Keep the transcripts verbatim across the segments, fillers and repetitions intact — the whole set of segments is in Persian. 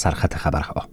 سرخط خبرها.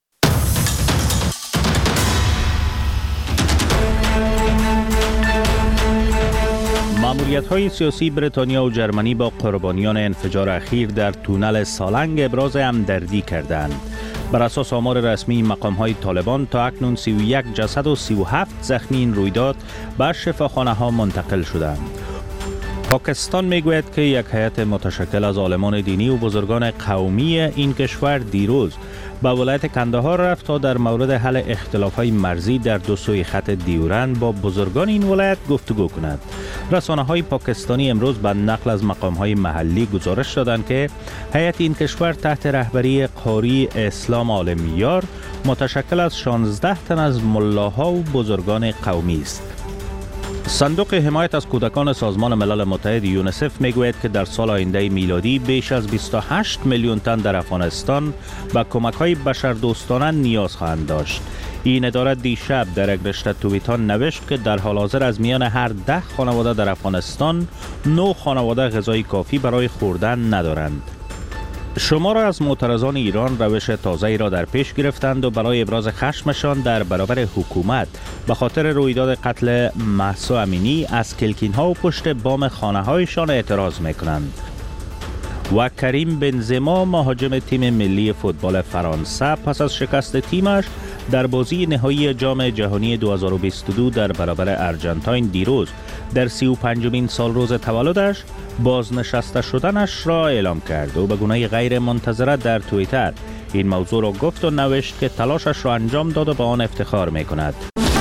ماموریت‌های سیاسی بریتانیا و جرمنی با قربانیان انفجار اخیر در تونل سالنگ ابراز همدردی کردند. بر اساس آمار رسمی مقام‌های طالبان تا اکنون سی و یک جسد و سی و هفت زخمی این رویداد به شفاخانه‌ها منتقل شدند. پاکستان میگوید که یک هیئت متشکل از عالمان دینی و بزرگان قومی این کشور دیروز به ولایت کندهار رفت تا در مورد حل اختلاف‌های مرزی در دو سوی خط دیورند با بزرگان این ولایت گفتگو کند. رسانه‌های پاکستانی امروز به نقل از مقام‌های محلی گزارش دادند که هیئت این کشور تحت رهبری قاری اسلام عالمیار متشکل از شانزده تن از ملاها و بزرگان قومی است. صندوق حمایت از کودکان سازمان ملل متحد یونیسف میگوید که در سال آینده میلادی بیش از بیست و هشت میلیون تن در افغانستان به کمک‌های بشردوستانه نیاز خواهند داشت. این اداره دیشب در یک رشته توییتان نوشت که در حال حاضر از میان هر ده خانواده در افغانستان نه خانواده غذای کافی برای خوردن ندارند. شمار از معترضان ایران روش تازه‌ای را در پیش گرفتند و برای ابراز خشمشان در برابر حکومت به خاطر رویداد قتل مهسا امینی از کلکین‌ها و پشت بام خانه‌هایشان اعتراض می‌کنند. و کریم بنزما مهاجم تیم ملی فوتبال فرانسه پس از شکست تیمش در بازی نهایی جام جهانی دو هزار و بیست و دو در برابر ارژانتین دیروز در سی و پنجمین سال روز تولدش بازنشسته شدنش را اعلام کرد و به گونه غیر منتظره در توییتر این موضوع را گفت و نوشت که تلاشش را انجام داد و به آن افتخار می‌کند.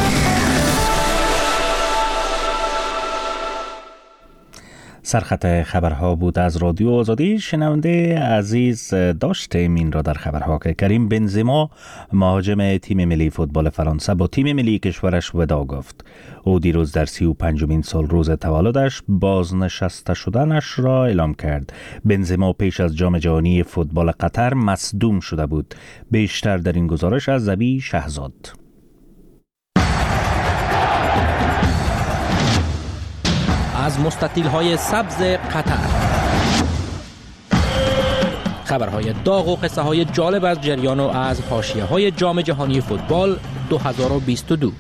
سرخط خبرها بود از رادیو آزادی. شنونده عزیز داشتیم این را در خبرها که کریم بنزما مهاجم تیم ملی فوتبال فرانسه با تیم ملی کشورش وداع گفت. او دیروز در سی و پنجمین سال روز تولدش بازنشسته شدنش را اعلام کرد. بنزما پیش از جام جهانی فوتبال قطر مصدوم شده بود. بیشتر در این گزارش از زبی شهزاد. از مستطیل‌های سبز قطر خبرهای داغ و قصه‌های جالب از جریان و از حاشیه‌های جام جهانی فوتبال دو هزار و بیست و دو.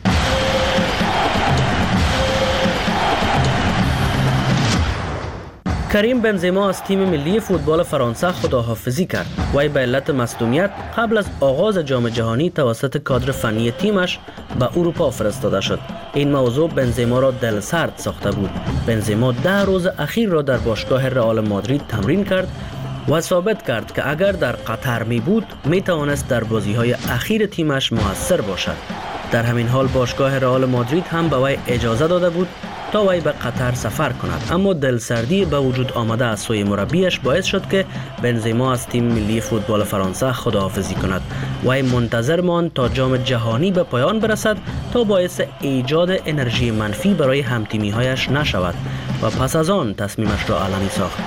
کریم بنزما از تیم ملی فوتبال فرانسه خداحافظی کرد. وی به علت مصدومیت قبل از آغاز جام جهانی توسط کادر فنی تیمش به اروپا فرستاده شد. این موضوع بنزما را دلسرد ساخته بود. بنزما ده روز اخیر را در باشگاه رئال مادرید تمرین کرد و ثابت کرد که اگر در قطر می بود می توانست در بازی‌های اخیر تیمش موثر باشد. در همین حال باشگاه رئال مادرید هم به وی اجازه داده بود تا وی به قطر سفر کند، اما دلسردی به وجود آمده از سوی مربیش باعث شد که بنزما از تیم ملی فوتبال فرانسه خداحافظی کند. وی منتظر ماند تا جام جهانی به پایان برسد تا باعث ایجاد انرژی منفی برای همتیمی‌هایش نشود و پس از آن تصمیمش را علنی ساخت.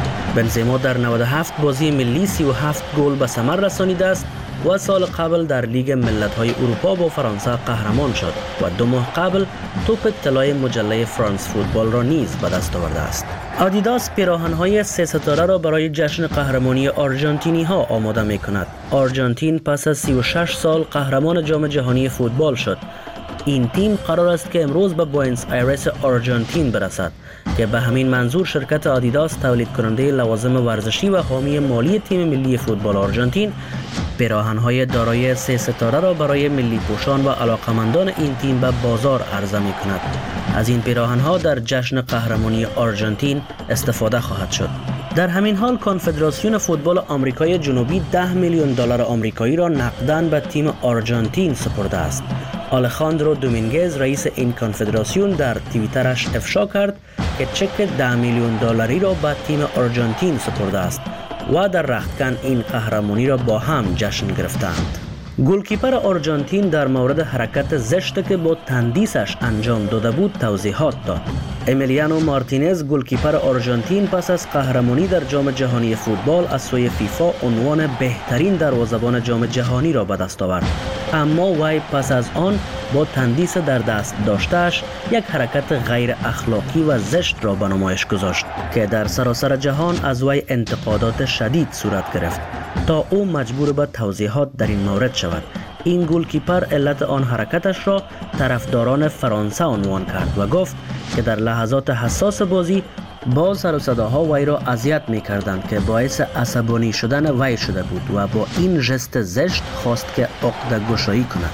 بنزما در نود و هفت بازی ملی سی و هفت گل به ثمر رسانیده است و سال قبل در لیگ ملت‌های اروپا با فرانسه قهرمان شد و دو ماه قبل توپ طلای مجله فرانس فوتبال را نیز به دست آورده است. آدیداس پیراهن‌های سه ستاره را برای جشن قهرمانی آرژانتینی‌ها آماده می‌کند. آرژانتین پس از سی و شش سال قهرمان جام جهانی فوتبال شد. این تیم قرار است که امروز به بوئنوس آیرس آرژانتین برسد که به همین منظور شرکت آدیداس تولید کننده لوازم ورزشی و حامی مالی تیم ملی فوتبال آرژانتین پیراهن‌های دارای سه ستاره را برای ملی پوشان و علاقمندان این تیم به بازار عرضه می‌کند. از این پیراهن‌ها در جشن قهرمانی آرژانتین استفاده خواهد شد. در همین حال کنفدراسیون فوتبال آمریکای جنوبی ده میلیون دلار آمریکایی را نقداً به تیم آرژانتین سپرده است. آلخاندرو دومینگز رئیس این کنفدراسیون در توییترش افشا کرد که چک ده میلیون دلاری را به تیم آرژانتین سپرده است و در رختکن این قهرمانی را با هم جشن گرفتند. گلکیپر آرژانتین در مورد حرکت زشتی که با تندیسش انجام داده بود توضیحات داد. امیلیانو مارتینز گلکیپر آرژانتین پس از قهرمانی در جام جهانی فوتبال از سوی فیفا عنوان بهترین دروازه‌بان جام جهانی را به دست آورد، اما وی پس از آن با تندیس در دست داشتهش یک حرکت غیر اخلاقی و زشت را به نمایش گذاشت که در سراسر جهان از وی انتقادات شدید صورت گرفت. تا او مجبور به توضیحات در این مورد شود. این گولکیپر علت آن حرکتش را طرفداران فرانسه عنوان کرد و گفت که در لحظات حساس بازی با سر و صداها وی را اذیت می کردند که باعث عصبانی شدن وی شده بود و با این ژست زشت خواست که عقده گشایی کند.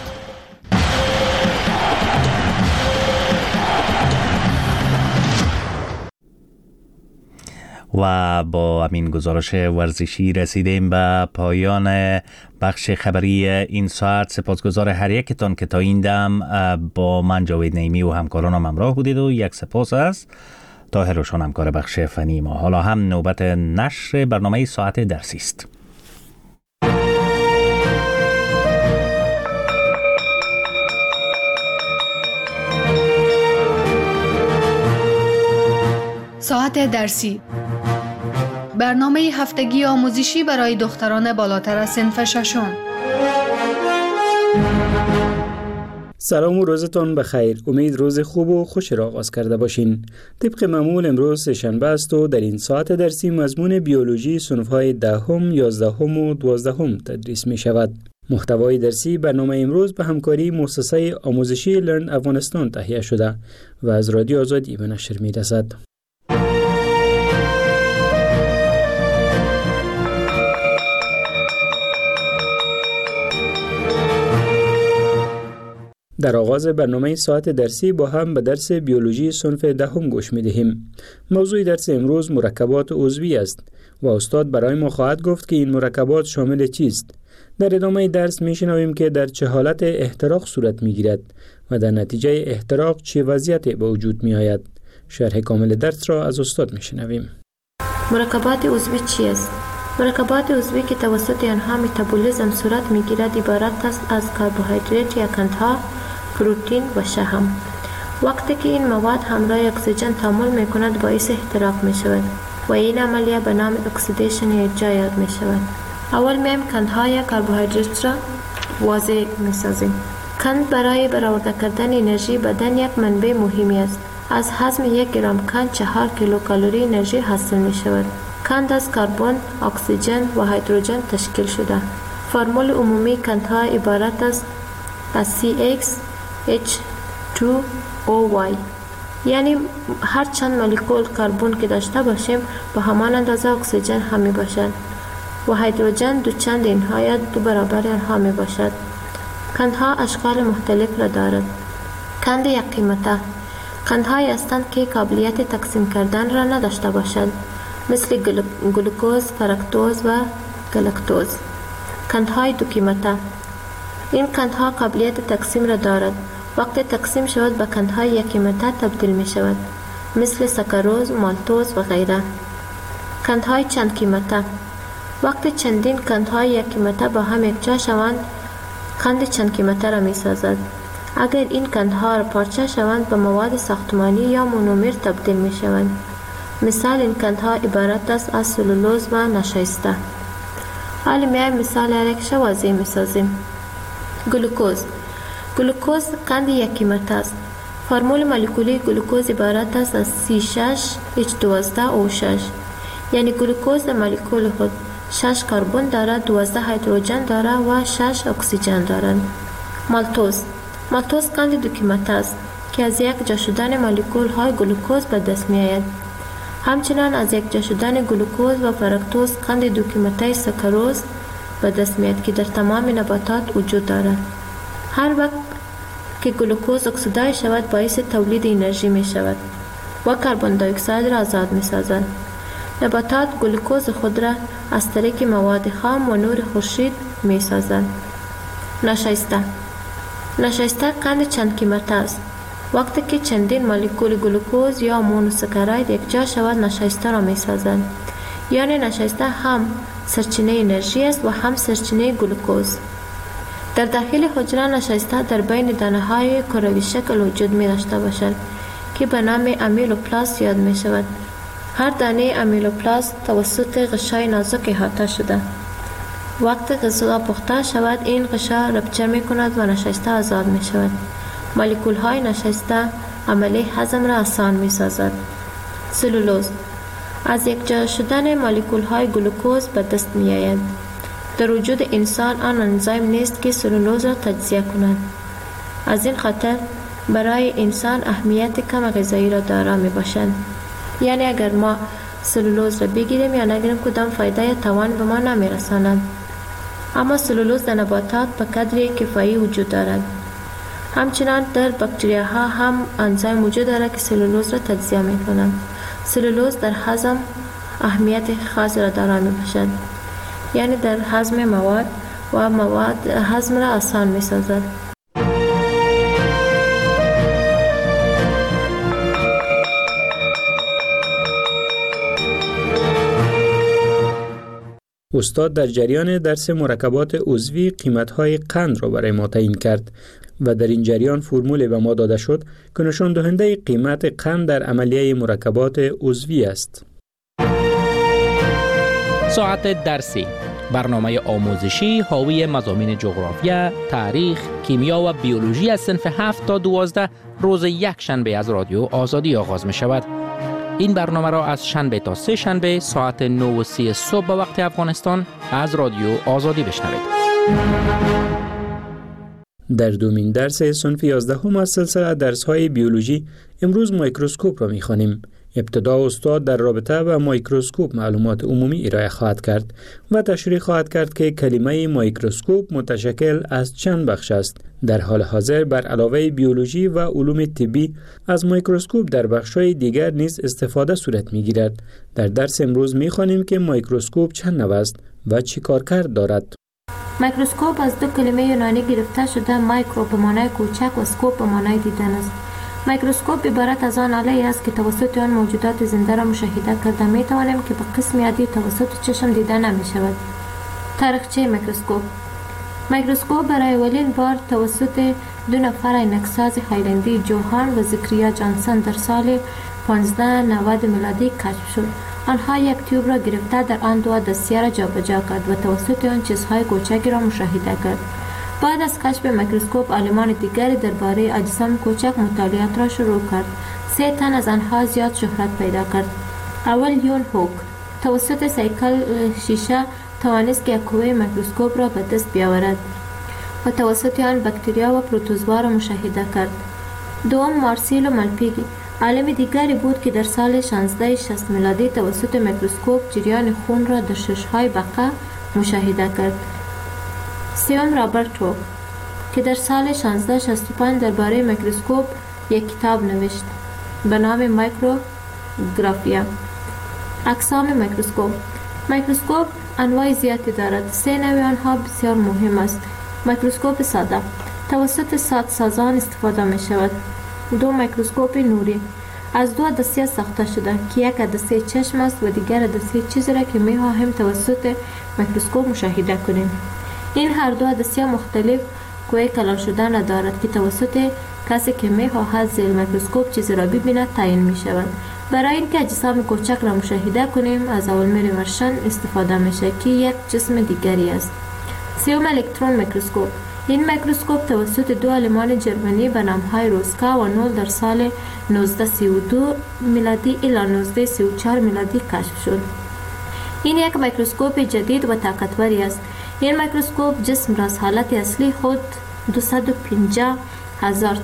و با همین گزارش ورزشی رسیدیم به پایان بخش خبری این ساعت. سپاسگزار هر یکتان که تا این دم با من جاوید نعیمی و همکارانم همراه بودید و یک سپاس است طاهر روشن همکار بخش فنی ما. حالا هم نوبت نشر برنامه ساعت درسی است. ساعت درسی، برنامه هفتگی آموزشی برای دختران بالاتر از صنف ششم. سلام و روزتان بخیر. امید روز خوب و خوش را آغاز کرده باشین. طبق معمول امروز سه‌شنبه است و در این ساعت درسی مضمون بیولوژی صنف‌های دهم، یازدهم و دوازدهم تدریس می شود. محتوای درسی برنامه امروز به همکاری مؤسسه آموزشی لرن افغانستان تهیه شده و از رادیو آزادی به نشر می رسد. در آغاز برنامه ساعت درسی با هم به درس بیولوژی صنف دهم گوش می دهیم. موضوع درس امروز مرکبات عضوی است و استاد برای ما خواهد گفت که این مرکبات شامل چیست. در ادامه درس می شنویم که در چه حالت احتراق صورت می گیرد و در نتیجه احتراق چه وضعیتی به وجود می آید. شرح کامل درس را از استاد می شنویم. مرکبات عضوی چی است؟ مرکبات عضوی که توسط آنها متابولیسم صورت می گیرد عبارت است از کربوهیدرات یا قندها، پروتئین و شحم. وقتی که این مواد همراه اکسیژن تعامل می کند باعث احتراق می شود و این عملیه به نام اکسیدیشن یا ارجاع یاد می شود. اول میم قندها یا کربوهیدرات را واضح می سازیم. قند برای برآورده کردن انرژی بدن یک منبع مهمی است. از هضم یک گرم قند چهار کیلو کالری انرژی حاصل می شود. قند از کربن، اکسیژن و هیدروژن تشکیل شده. فرمول عمومی قندها عبارت است از سی ایکس اچ تو او وای، یعنی هر چند مولکول کربن که داشته باشیم به همان اندازه اکسیژن هم می باشد و هیدروژن دو چند اینها یا دو برابر آنها می باشد. قندها اشکال مختلف را دارد. قند یک قیمته قندهایی هستند که قابلیت تقسیم کردن را نداشته باشند، مثل گلوکوز، فرکتوز و گلاکتوز. قندهای دو قیمته این قندها قابلیت تقسیم را دارد. وقتی تقسیم شود به قندهای یک قیمته تبدیل می شود، مثل ساکاروز، مالتوز و غیره. قندهای چند قیمته وقتی چندین قندهای یک قیمته با هم یکجا شوند قند چند قیمته را می سازد. اگر این قندها را پارچه شوند به مواد ساختمانی یا مونومر تبدیل می شوند. مثال این قندها عبارت است از سلولوز و نشایسته. حالا میایم مثال یک واضح می سازیم. گلوکوز گلوکوز قند یک قیمته است. فرمول مولکولی گلوکوز عبارت است از سی شش اچ دوازده او شش، یعنی گلوکوز در مولکول خود شش کربن دارد، دوازده هیدروژن دارد و شش اکسیژن دارد. مالتوز مالتوز قند دو قیمته است که از یک جا شدن مولکول های گلوکوز به دست می آید. همچنان از یک جا شدن گلوکوز و فرکتوز قند دو قیمته ساکاروز به دست می آید که در تمام نباتات وجود دارد. هر وقت که گلوکوز اکسیدای شود باعث تولید انرژی می شود و کربن دی اکساید را آزاد می سازد. نباتات گلوکوز خود را از طریق مواد خام و نور خورشید می سازند. نشایسته نشایسته قند چند قیمته است. وقتی که چندین مولکول گلوکوز یا مونوساکاراید یکجا شود نشایسته را می سازند. یعنی نشایسته هم سرچینه انرژی است و هم سرچینه گلوکوز. در داخل حجره نشایسته در بین دانه های کروی شکل وجود می داشته باشد که به نام امیلوپلاست یاد می شود. هر دانه امیلوپلاست توسط غشای نازک احاطه شده. وقتی غذا پخته شود این غشا رپچر می کند و نشایسته آزاد می شود. مولکول های نشایسته عملی هضم را آسان می سازد. سلولوز از یک جا شدن مولکول های گلوکوز به دست می آید. در وجود انسان آن انزیم نیست که سلولوز را تجزیه کند. از این خاطر برای انسان اهمیت کم غذایی را دارا می باشند. یعنی اگر ما سلولوز را بگیریم یا نگیریم کدام فایده یا توان به ما نمی رساند. اما سلولوز در نباتات به قدر کفایی وجود دارد. همچنان در باکتریاها هم انزیم وجود دارد که سلولوز را تجزیه می کنند. سلولوز در هضم اهمیت خاص را دارا می باشد. یعنی در هضم مواد و مواد هضم را آسان می سازد. استاد در جریان درس مرکبات عضوی قیمت‌های قند را برای ما تعیین کرد و در این جریان فرمولی به ما داده شد که نشان دهنده قیمت قند در عملیه مرکبات عضوی است. ساعت درسی، برنامه آموزشی حاوی مضامین جغرافیا، تاریخ، کیمیا و بیولوژی از صنف هفت تا دوازده روز یک شنبه از رادیو آزادی آغاز می شود. این برنامه را از شنبه تا سه شنبه ساعت نه و سی صبح به وقت افغانستان از رادیو آزادی بشنوید. در دومین درس صنف یازدهم از سلسله درس‌های بیولوژی امروز میکروسکوپ را می‌خوانیم. ابتدا استاد در رابطه با میکروسکوپ معلومات عمومی ارائه خواهد کرد و تشریح خواهد کرد که کلمه میکروسکوپ متشکل از چند بخش است. در حال حاضر بر علاوه بیولوژی و علوم طبی از میکروسکوپ در بخش‌های دیگر نیز استفاده صورت می‌گیرد. در درس امروز می‌خوانیم که میکروسکوپ چند نوع است و چی کارکرد دارد. میکروسکوپ از دو کلمه یونانی گرفته شده، مایکرو به معنای کوچک و سکوپ به معنای دیدن است. میکروسکوپ عبارت از آن آله است که توسط آن موجودات زنده را مشاهده کرده می توانیم که به قسم عادی توسط چشم دیده نمی شود. تاریخچه میکروسکوپ. میکروسکوپ برای اولین بار توسط دو نفر عینکساز هایلندی، جوهان و زکریا جانسن در سال پانزده نود میلادی کشف شد. آنها یک تیوب را گرفته در آن دو دستیه را جابجا کرد و توسط آن چیزهای کوچکی را مشاهده کرد. بعد از کشف میکروسکوپ عالمان دیگری درباره اجسام کوچک مطالعات را شروع کرد. سه تن از آنها زیاد شهرت پیدا کرد. اول یون هوک توسط سیکل شیشه توانست که قوه میکروسکوپ را به دست بیاورد و توسط آن باکتریا و پروتوزوا را مشاهده کرد. دوم مارسیلو مالپیگی عالم دیگری بود که در سال شانزده شصت میلادی توسط میکروسکوپ جریان خون را در شش‌های بقا مشاهده کرد. سوم رابرت هوک که در سال شانزده شصت و پنج درباره میکروسکوپ یک کتاب نوشت به نام مایکروگرافیا. اقسام میکروسکوپ. میکروسکوپ انواع زیادی دارد. سه نوع آنها بسیار مهم است. میکروسکوپ ساده توسط سادسازان استفاده می شود. دو میکروسکوپ نوری از دو عدسه ساخته شده که یک عدسه چشم است و دیگر عدسه چیزی را که می خواهیم توسط میکروسکوپ مشاهده کنیم. این هر دو عدسه مختلف قوه کلان شده ندارد که توسط کسی که می خواهد زیر میکروسکوپ چیزی را ببیند تعیین می شود. برای اینکه اجسام کوچک را مشاهده کنیم از اولمیر ورشن استفاده می شود که یک جسم دیگری است. سوم الکترون میکروسکوپ. این میکروسکوپ توسط دو عالمان جرمنی به نام‌های روسکا و نول در سال نوزده سی و دو میلادی الی نوزده سی و چهار میلادی کشف شد. این یک میکروسکوپ جدید و طاقتوری است. این میکروسکوپ جسم را از حالت اصلی خود دویست و پنجاه هزار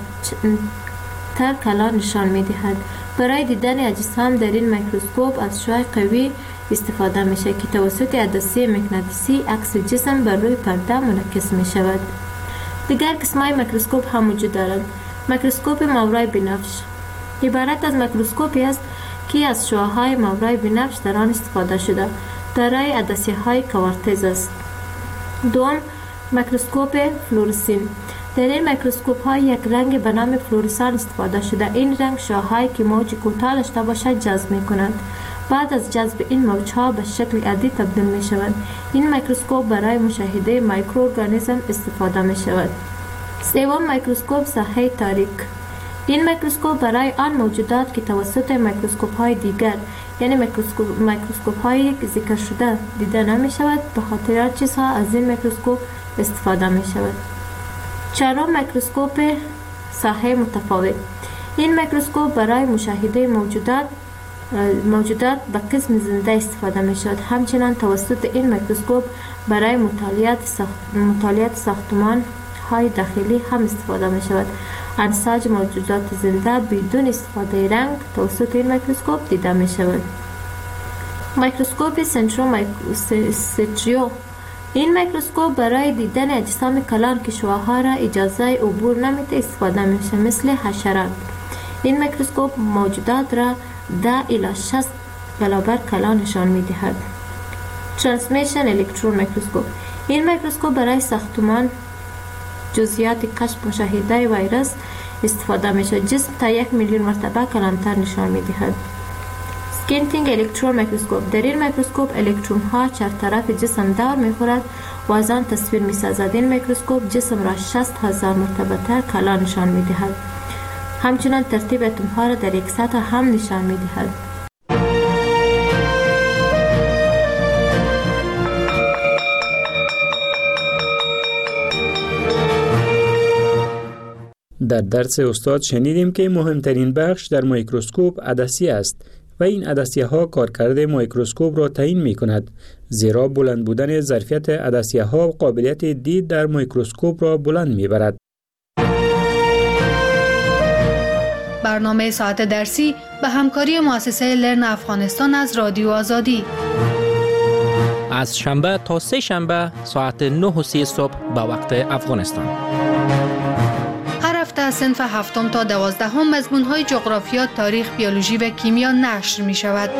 تر کلان نشان می دهد. برای دیدن اجسام در این میکروسکوپ از شعاع قوی استفاده می شود که توسط عدسه مغناطیسی عکس جسم بر روی پرده منعکس می شود. دیگر قسم‌های میکروسکوپ هم وجود دارد. میکروسکوپ ماورای بنفش عبارت از میکروسکوپی است که از شعاع‌های ماورای بنفش در آن استفاده شده. دارای عدسه‌های کوارتز است. دوم میکروسکوپ فلورسین. در این میکروسکوپ ها یک رنگ به نام فلورسان استفاده شده. این رنگ شعاع‌هایی که موج کوتاه داشته باشد جذب می کنند. بعد از جذب این موج‌ها به شکل عادی تبدیل می شوند. این میکروسکوپ برای مشاهده مایکروارگانیسم استفاده می شود. سوم میکروسکوپ ساحه تاریک. این میکروسکوپ برای آن موجودات که توسط میکروسکوپ های دیگر یعنی میکروسکوپ میکروسکوپ های ذکر شده دیده نمی شود به خاطر آن چیزها از این میکروسکوپ استفاده می شود. چهارم میکروسکوپ ساحه متفاوت. این میکروسکوپ برای مشاهده موجودات موجودات به قسم زنده استفاده می شود. همچنان توسط این میکروسکوپ برای مطالعات ساخت... مطالعات ساختمان های داخلی هم استفاده می شود. انساج موجودات زنده بدون استفاده رنگ توسط این میکروسکوپ دیده می شود. میکروسکوپ سنتریو. این میکروسکوپ برای دیدن اجسام کلان کشوها را اجازه عبور نمیده استفاده میشه، مثل حشرات. این میکروسکوپ موجودات را ده الی شصت برابر کلان نشان میدهد. ترانسمیشن الکترون میکروسکوپ. این میکروسکوپ برای ساختمان جزئیات کشف مشاهده ویروس استفاده میشه. جسم تا یک میلیون مرتبه کلانتر نشان میدهد. سکینتینگ الکترون میکروسکوپ. در این میکروسکوپ الکترون ها چهار طرف جسم دور میخورد و از آن تصویر میسازد. این میکروسکوپ جسم را شصت هزار مرتبه تر کلان نشان میدهد. همچنان ترتیب اتم ها را در یک سطح هم نشان میدهد. در درس استاد شنیدیم که مهمترین بخش در میکروسکوپ عدسیه است و این عدسیه ها کارکرد میکروسکوپ را تعیین می کند، زیرا بلند بودن ظرفیت عدسیه ها قابلیت دید در میکروسکوپ را بلند می برد. برنامه ساعت درسی به همکاری مؤسسه لرن افغانستان از رادیو آزادی. از شنبه تا سه شنبه ساعت نه و سی صبح به وقت افغانستان. هر هفته از صنف هفتم تا دوازدهم مضمون‌های جغرافیا، تاریخ، بیولوژی و کیمیا نشر می شود.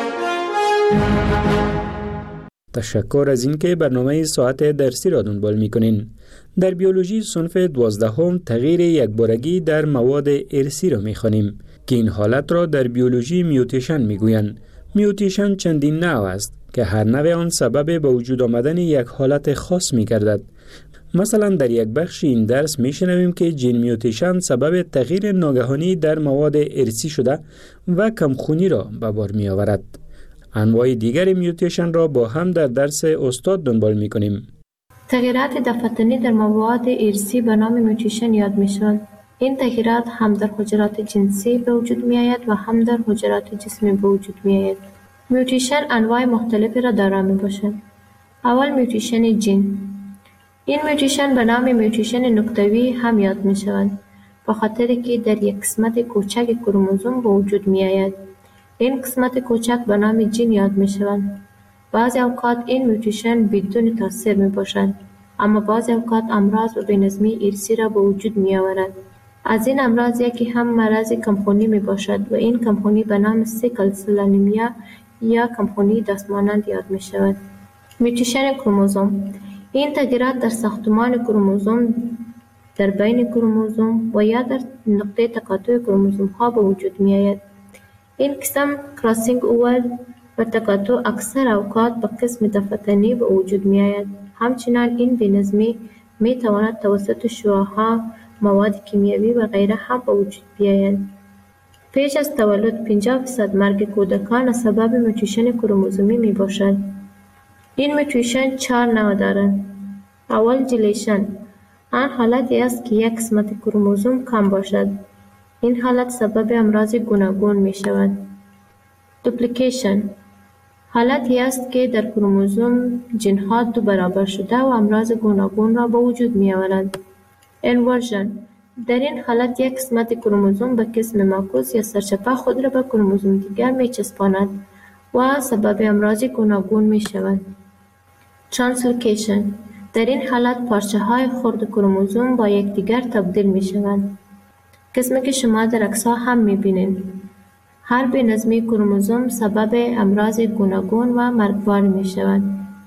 تشکر از اینکه برنامه ساعت درسی را دنبال می‌کنین. در بیولوژی صنف دوازدهم تغییر یکبارگی در مواد ارثی را می‌خوانیم که این حالت را در بیولوژی میوتیشن می‌گویند. میوتیشن چندین نوع است که هر نوع آن سبب به وجود آمدن یک حالت خاص می‌گردد. مثلا در یک بخش این درس می‌شنویم که جین میوتیشن سبب تغییر ناگهانی در مواد ارثی شده و کمخونی را به بار می‌آورد. انواع دیگر میوتیشن را با هم در درس استاد دنبال می‌کنیم. تغییرات دفعاتی در مواد ارثی به نام میوتیشن یاد می‌شوند. این تغییرات هم در حجرات جنسی به وجود می‌آید و هم در حجرات جسمی به وجود می‌آید. میوتیشن انواع مختلفی را دارا می‌باشد. اول میوتیشن جین. این میوتیشن به نام میوتیشن نکته‌ای هم یاد می‌شوند، به خاطر که در یک قسمت کوچک کروموزوم به وجود می‌آید. این قسمت کوچک به نام جین یاد می‌شوند. بعضی اوقات این میوتیشن بدون تاثیر میباشد، اما بعضی اوقات امراض و بی‌نظمی ارثی را به وجود می‌آورد. از این امراض یکی هم مرض کمخونی میباشد و این کمخونی به نام سیکل سل انیمیا یا کمخونی دستمانند یاد می‌شود. میوتیشن کروموزوم. این تغییرات در ساختمان کروموزوم، در بین کروموزوم و یا در نقطه تقاطع کروموزوم ها به وجود می‌آید. این قسم کراسینگ اوور و تقاطع اکثر اوقات به قسم دفعاتی به وجود می‌آید. همچنان این بی‌نظمی می‌تواند توسط شعاع‌ها، مواد کیمیایی و غیره هم به وجود بیاید. پیش از تولد پنجاه درصد مرگ کودکان سبب میوتیشن کروموزومی میباشد. این میوتیشن چهار نوع دارد. اول جلیشن. آن حالتی است که یک قسمت کروموزوم کم باشد. این حالت سبب امراض گوناگون می شود. دوپلیکیشن. حالتی است که در کروموزوم جن‌ها دو برابر شده و امراض گوناگون را به وجود می آورد. انورژن. در این حالت یک قسمت کروموزوم به قسم معکوس یا سرچپه خود را به کروموزوم دیگر می چسباند و سبب امراض گوناگون می شود. ترانسلوکیشن. در این حالت پارچه های خرد کروموزوم با یکدیگر تبدیل می شوند. قسمی که شما در عکس‌ها هم می بینید. هر بی‌نظمی کروموزوم سبب امراض گوناگون و مرگبار می شود.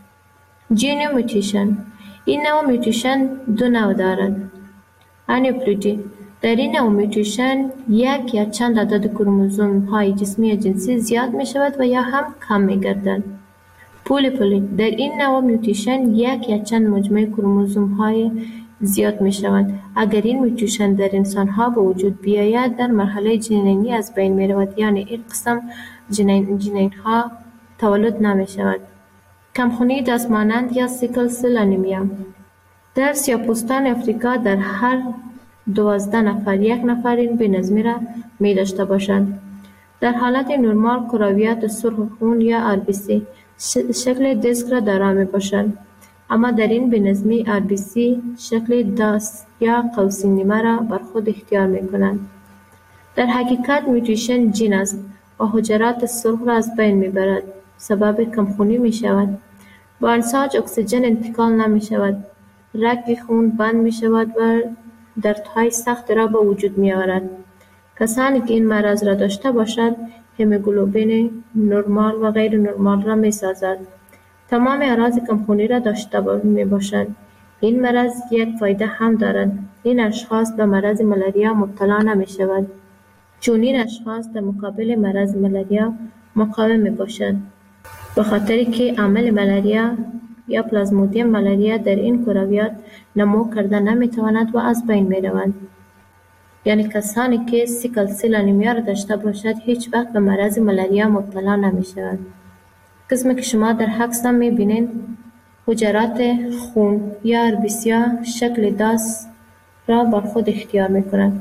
جینو میوتیشن. این نوع میوتیشن دو نوع دارد. انیپلویدی. در این نوع میوتیشن یک یا چند عدد کروموزوم های جسمی یا جنسی زیاد می شود و یا هم کم می گردند. پولیپولی. در این نوع میوتیشن یک یا چند مجموعه کروموزوم های زیاد می شوند. اگر این میوتیشن در انسان ها به وجود بیاید در مرحله جنینی از بین می رود، یعنی این قسم جنین, جنین ها تولد نمی شود. کمخونی دستمانند یا سیکل سل انیمیا. در سیاه‌پوستان افریقا در هر دوازده نفر یک نفر این بی‌نظمی را می داشته باشند. در حالت نرمال کرویات سرخ خون یا آر بی سی شکل دیسک را دارا می باشند، اما در این بینظمی آر بی سی شکل داس یا قوسی نیمه را بر خود اختیار می کنند. در حقیقت میوتیشن جین است و حجرات سرخ را از بین می برد، سبب کمخونی می شود. با انساج اکسیژن انتقال نمی شود، رگ خون بند می شود و دردهای سخت را به وجود می آورد. کسانی که این مرض را داشته باشد هموگلوبین نرمال و غیر نرمال را می سازد. تمام اعراض کمخونی را داشته می باشند. این مرض یک فایده هم دارد. این اشخاص به مرض ملاریا مبتلا نمی شود، چون این اشخاص در مقابل مرض ملاریا مقاوم می باشند، به خاطری که عامل ملاریا یا پلازمودیم ملاریا در این کرویات نمو کرده نمی تواند و از بین می روند. یعنی کسانی که سیکل سیل انیمیا را داشته باشد هیچ وقت به مرض ملاریا مبتلا نمی شود. قسمی که شما در عکس می بینید حجرات خون یا آر بی سی شکل داس را بر خود اختیار می کنند.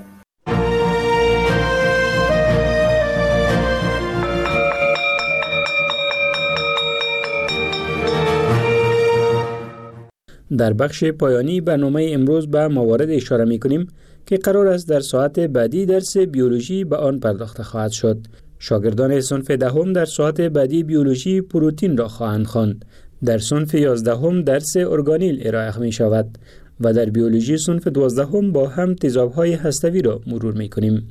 در بخش پایانی برنامه امروز به موارد اشاره می کنیم که قرار است در ساعت بعدی درس بیولوژی به آن پرداخته خواهد شد. شاگردان صنف دهم در ساعت بعدی بیولوژی پروتین را خواهند خواند. در صنف یازدهم درس ارگانیل ارائه می شود و در بیولوژی صنف دوازدهم با هم تیزاب‌های هسته‌ای را مرور می کنیم.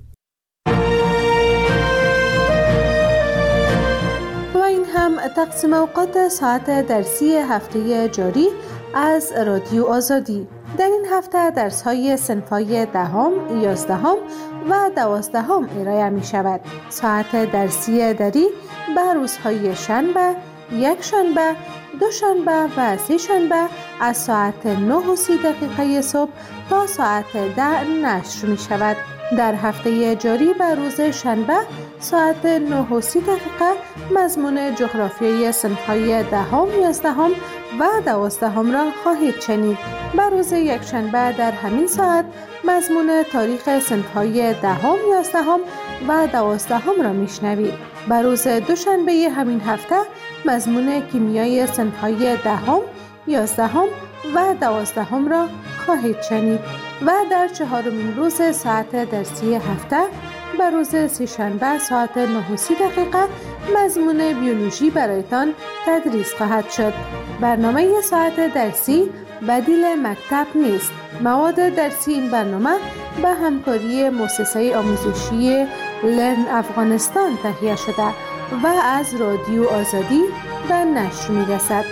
و این هم تقسیم اوقات ساعت درسی هفته جاری از رادیو آزادی. در این هفته درس‌های صنف‌های دهم، یازدهم و دوازدهم ارائه می شود. ساعت درسی دری به روزهای شنبه، یک شنبه، دو شنبه و سه شنبه از ساعت نه و سی دقیقه صبح تا ساعت ده نشر می شود. در هفته جاری به روز شنبه ساعت نه و سی دقیقه مضمون جغرافیای صنف‌های دهم، یازدهم و دوازدهم را خواهید شنید. به روز یک شنبه در همین ساعت مضمون تاریخ صنف‌های دهم، یازدهم و دوازدهم را میشنوید. به روز دوشنبه همین هفته مضمون کیمیای صنف‌های دهم، یازدهم و دوازدهم را خواهید شنید و در چهارمین روز ساعت درسی هفته به روز سه‌شنبه ساعت نه و سی دقیقه مضمون بیولوژی برایتان تدریس خواهد شد. برنامه ساعت درسی بدیل مکتب نیست. مواد درسی این برنامه به همکاری مؤسسه آموزشی لرن افغانستان تهیه شده و از رادیو آزادی به نشر می‌رسد.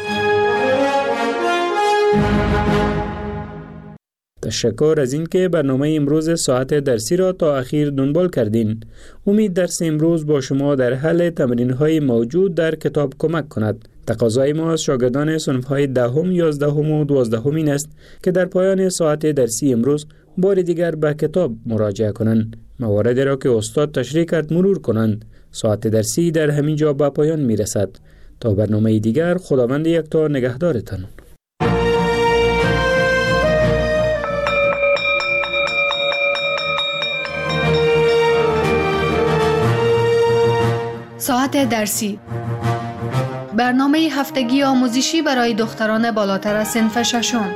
تشکر از اینکه برنامه امروز ساعت درسی را تا اخیر دنبال کردین. امید درس امروز با شما در حل تمرین‌های موجود در کتاب کمک کند. تقاضای ما از شاگردان صنف‌های دهم، یازدهم و دوازدهم این است که در پایان ساعت درسی امروز بار دیگر به کتاب مراجعه کنند. مواردی را که استاد تشریح کرد مرور کنند. ساعت درسی در همین جا به پایان می‌رسد. تا برنامه دیگر، خداوند یکتا نگهدارتان. ساعت درسی، برنامه هفتگی آموزشی برای دختران بالاتر از صنف ششم.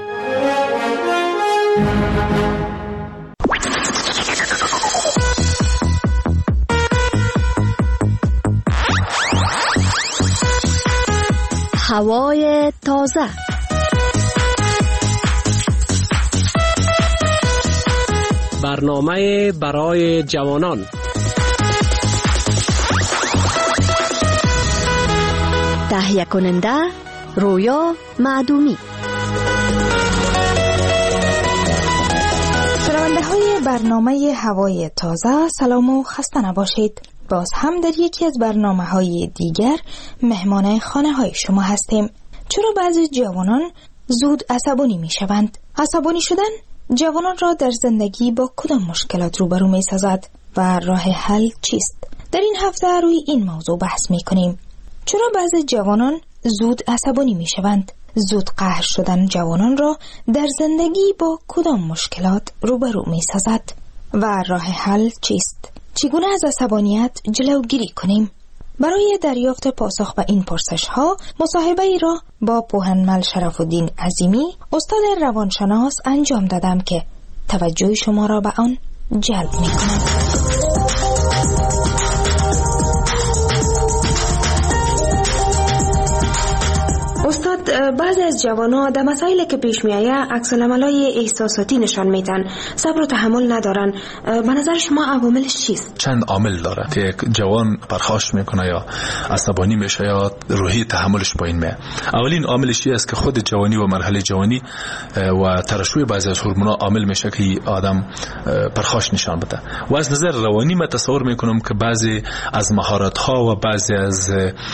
هوای تازه، برنامه برای جوانان، تهیه کننده رویا معدومی. شنونده های برنامه هوای تازه، سلام و خسته نباشید. باز هم در یکی از برنامه های دیگر مهمان خانه های شما هستیم. چرا بعضی جوانان زود عصبانی می شوند؟ عصبانی شدن جوانان را در زندگی با کدام مشکلات روبرو می سازد و راه حل چیست؟ در این هفته روی این موضوع بحث می کنیم. چرا بعضی جوانان زود عصبانی می شوند؟ زود قهر شدن جوانان را در زندگی با کدام مشکلات روبرو می سازد و راه حل چیست؟ چگونه از عصبانیت جلوگیری کنیم؟ برای دریافت پاسخ به این پرسش ها مصاحبه ای را با پوهنمل شرف الدین عظیمی استاد روانشناس انجام دادم که توجه شما را به آن جلب می کنم. استاد، بعضی از جوان‌ها در مسائلی که پیش میآید عکس‌العمل‌های احساساتی نشان میدن، صبر و تحمل ندارن. به نظر شما عواملش چیست؟ چند عامل داره که یک جوان پرخاش میکنه یا عصبانی میشه یا روحی تحملش پایین میاد. اولین عاملش است که خود جوانی و مرحله جوانی و ترشح بعضی از هورمون‌ها عامل میشه که آدم پرخاش نشان بده. و از نظر روانی من تصور میکنم که بعضی از مهارت‌ها و بعضی از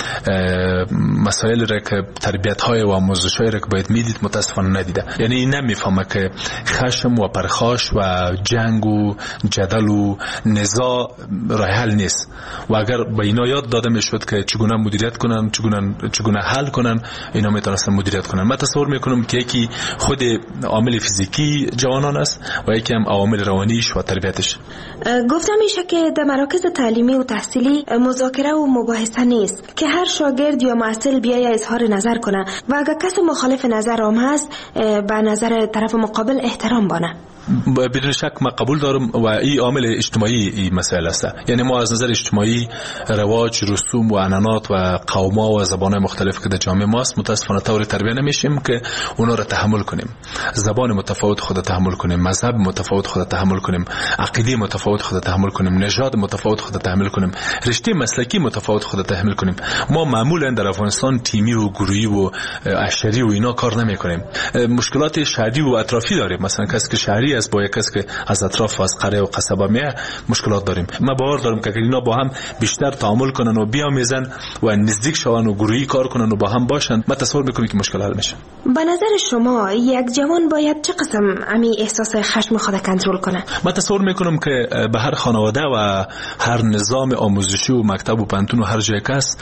مسائل را که تربیت‌های و آموزش‌هایی را که باید میدید متاسفانه ندیده. یعنی نمیفهمه که خشم و پرخاش و جنگ و جدل و نزاع راه حل نیست. و اگر به اینا یاد داده میشد که چگونه مدیریت کنن، چگونه چگونه حل کنن، اینا میتونستن مدیریت کنن. من تصور میکنم که یکی خود عامل فیزیکی جوانان است و یکی هم عوامل روانیش و تربیتش. گفتم میشه که در مراکز تعلیمی و تحصیلی مذاکره و مباحثه نیست که هر شاگرد یا محصل بیاید اظهار نظر کنه و اگر کسی مخالف نظر هم هست به نظر طرف مقابل احترام بانه. بدون شک من قبول دارم و این عامل اجتماعی این مسئله است. یعنی ما از نظر اجتماعی رواج، رسوم و عنعنات و قوم‌ها و زبان‌های مختلف که در جامعه ماست متأسفانه طور تربیت نمیشیم که اونا را تحمل کنیم. زبان متفاوت خود تحمل کنیم، مذهب متفاوت خود تحمل کنیم، عقیده متفاوت خود تحمل کنیم، نژاد متفاوت خود تحمل کنیم، رشته مسلکی متفاوت خود تحمل کنیم. ما معمولا در افغانستان تیمی و گروهی و عشری و اینا کار نمی‌کنیم. مشکلات شهری و اطرافی داریم. مثلا کسی که شهری است با یک کسی که از اطراف و از قریه و قصبه میه مشکلات داریم. من باور دارم که اگر اینا با هم بیشتر تعامل کنن و بیامیزن و نزدیک شون و گروهی کار کنن و با هم باشن، من تصور میکنم که مشکل حل میشه. به نظر شما یک جوان باید چه قسم امی احساس خشم خود کنترل کنه؟ من تصور میکنم که به هر خانواده و هر نظام آموزشی و مکتب و پانتون و هر جای کس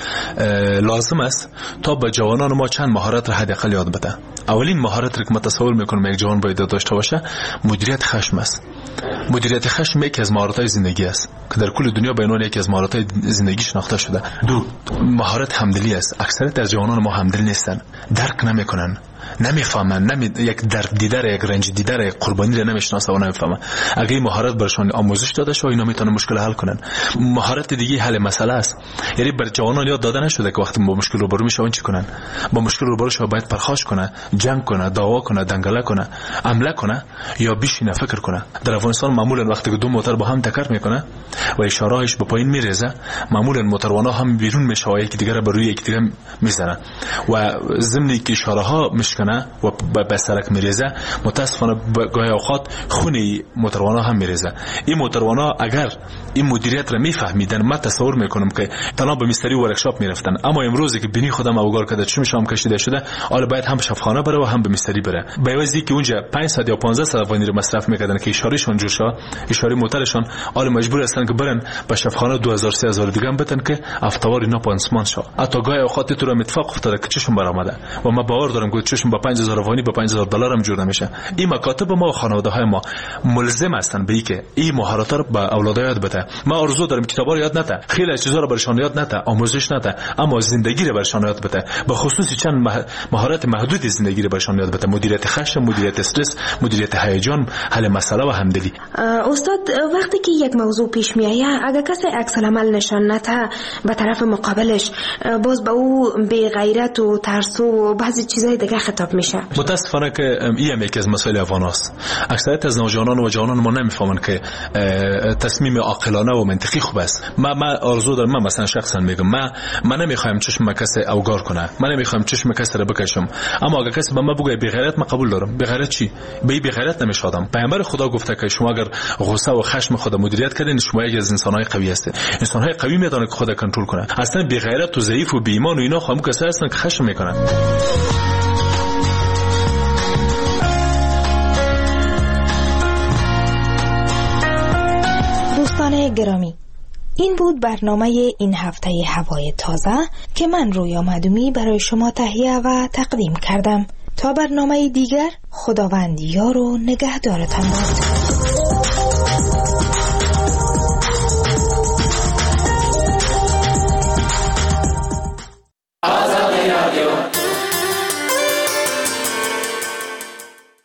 لازم است تا به جوانان ما چند مهارت را حداقل یاد بده. اولین مهارت که من تصور میکنم یک جوان باید داشته باشه مدیریت خشم است. مدیریت خشم یکی از مهارت‌های زندگی است که در کل دنیا به عنوان یکی از مهارت‌های زندگی شناخته شده. دو، مهارت همدلی است. اکثریت از جوانان ما همدل نیستن، درک نمی‌کنن، نمیفهمن، نمی یک درد دیدار، یک رنج دیدار، یک قربانی را نمیشناسن و نمیفهمن. اگه این مهارت برشان آموزش داده شه اینا میتونن مشکل حل کنن. مهارت دیگه حل مسئله است. یعنی بر جوانان یاد داده نشده که وقتی با مشکل روبرو میشن چی کنن. با مشکل روبرو شو باید پرخاش کنه، جنگ کنه، دعوا کنه، دنگله کنه، عمله کنه یا بشینه فکر کنه. در افغانستان معمولا وقتی که دو موتور با هم تکر میکنه و اشاره‌اش به پایین میریزه، معمولا موتوروانا هم بیرون میشه و یکی دیگه بر روی یکی دیگه میزنه و ضمن که اشاره ها میشکنه و به سرک میریزه، متاسفانه گاهی اوقات خون موتوروانا هم میریزه. این موتوروانا اگر این مدیریت را میفهمیدن، من تصور میکنم که تنها به مستری و ورکشاپ میرفتن. اما امروزی که بینی خودم اوگار کرده چون شام کشیده شده، حالا باید هم شفاخانه بره و هم به مستری بره. به عوضی که اونجا پانصد یا پانزده صد افغانی رو مصرف میکردن که اشارهشون جور شه، اشاره موتورشون، حالا مجبور هستن که برن به شفاخانه دو هزار سه هزار دیگه بدن که افتوار اینا پانسمان شه. حتی گاهی اوقات تو رو اتفاق افتاده که چشم برآمده و من باور دارم که چشم با پنج هزار افغانی با پنج هزار دلار هم جور نمیشه. این مکاتب ما و خانواده های ما ملزم هستن به اینکه این مهارت رو به اولادها یاد بده. من آرزو دارم کتابا رو یاد نده، خیلی از چیزا رو برشان یاد نده، آموزش نده، اما زندگی رو برشان یاد بده. به خصوص چند مهارت محدود زندگی رو برشان یاد بده: مدیریت خشم، مدیریت استرس، مدیریت هیجان، حل مسئله و همدلی. استاد، وقتی که یک موضوع پیش میآید، اگر کسی عکس العمل نشان نده به طرف مقابلش، باز به او بی غیرت و ترس و بعضی چیزای دیگه خطاب میشه. متاسفانه که این هم یکی از مسائل افغان است. اکثریت از نوجوانان و جوانان ما نمیفهمن که تصمیم عاقلانه و منطقی خوب است. من من آرزو دارم، من مثلا شخصا میگم، من من نمیخوایم چشم کسی اوگار کنه، من نمیخوایم چشم کسی رو بکشم، اما اگر کسی به من بگه بی غیرت، من قبول دارم. بی غیرت چی؟ به بی غیرت نمیشادم. پیامبر خدا گفته که شما اگر غصه و خشم خود مدیریت کردین، شما یکی از انسان‌های قوی هستید. انسان‌های قوی میدونن که خود کنترل کنه. اصلا بی غیرت و ضعیف و بی ایمان و اینا خامو کسایی هستن که خشم میکنن. دوستان گرامی، این بود برنامه این هفته هوای تازه که من رویا معدومی برای شما تهیه و تقدیم کردم. تا برنامه دیگر، خداوند یار و نگهدارتان باد.